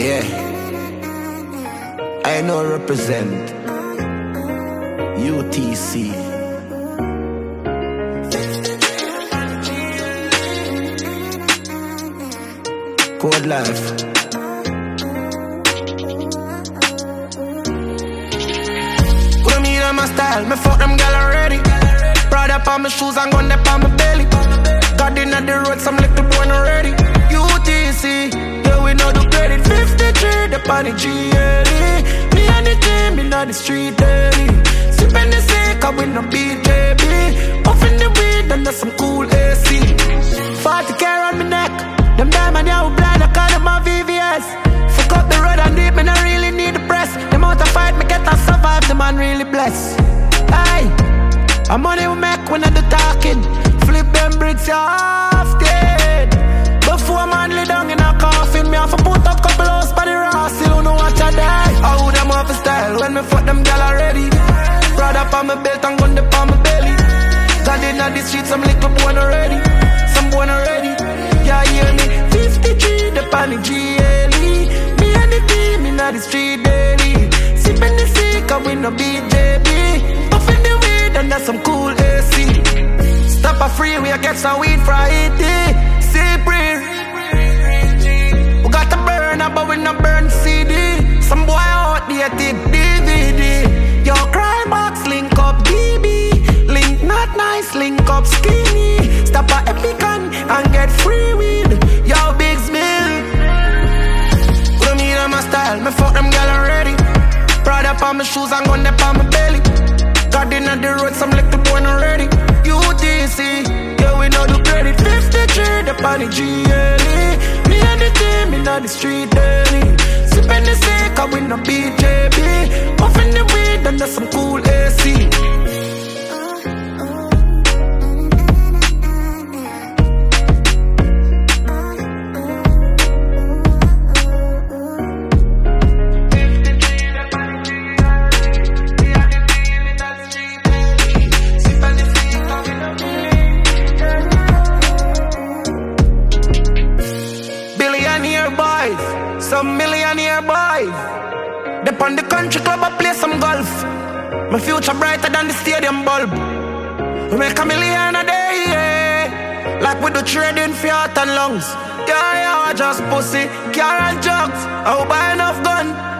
Yeah, I know represent UTC. Code Life. Put me in my style, me fuck them gal already. Proud up on my shoes and gun up on my belly. Got in the road, some little boy already. UTC, yeah we know the credit. 53, the party GLE. Me and the team in the street daily. Sipping the sick, I win the BJB. Puffing the weed and that's some cool AC. 40K on my neck. Them diamond, yeah, we blind, I call them my VVS. Fuck up the road and deep, me not really need the press. The amount of fight, me get and survive, the man really blessed. Aye, I'm money we make when I do talking. Flip them bricks, you half dead. Before man lay down in a coffin, me have to put up couple house by the Ross, still don't know what I die. I would them off a style when me fuck them gal already. Proud up on my belt and gun up on my belly. Got in the streets, some little boy already. Some boy already. Yeah, hear me, 53, the panic GLE. Me and the team in the street daily. Sipping the sick, I win no BJB. Puffing the weed and that's some cool AC. Stop a free, we get some weed Friday. Cyprian, we got to burn, but we not burn CD. Some boy out there did DVD. Yo, crime box, link up DB. Link not nice, link up skinny. Stop a Epicon and get free weed. Yo, Big Mill. Put me in my style, me fuck them gal already. Proud up on my shoes and gun up on my belly. Got in the road, some little boy already. UTC, yeah we know the credit. 53, the party GLE. Me and the team in the street daily. Sipping the sick, I win no BJB. Puffing the weed and that's some cool AC. Some millionaire boys. They on the country club, I play some golf. My future brighter than the stadium bulb. We make $1 million a day, yeah. Like we do trading for heart and lungs. Yeah, just pussy, car and drugs. I will buy enough gun.